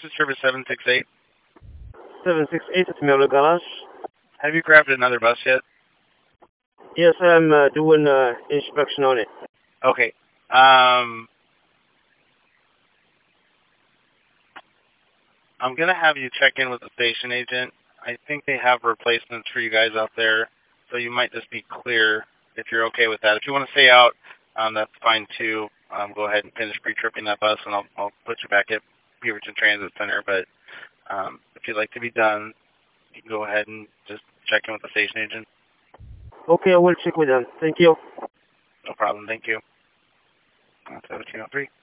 is service 768. 768 at Miller Garage. Have you grabbed another bus yet? Yes, I'm doing inspection on it. Okay. I'm going to have you check in with the station agent. I think they have replacements for you guys out there, so you might just be clear if you're okay with that. If you want to stay out, that's fine too. Go ahead and finish pre-tripping that bus, and I'll put you back at Beaverton Transit Center. But if you'd like to be done, you can go ahead and just check in with the station agent. Okay, I will check with them. Thank you. No problem. Thank you. 1703.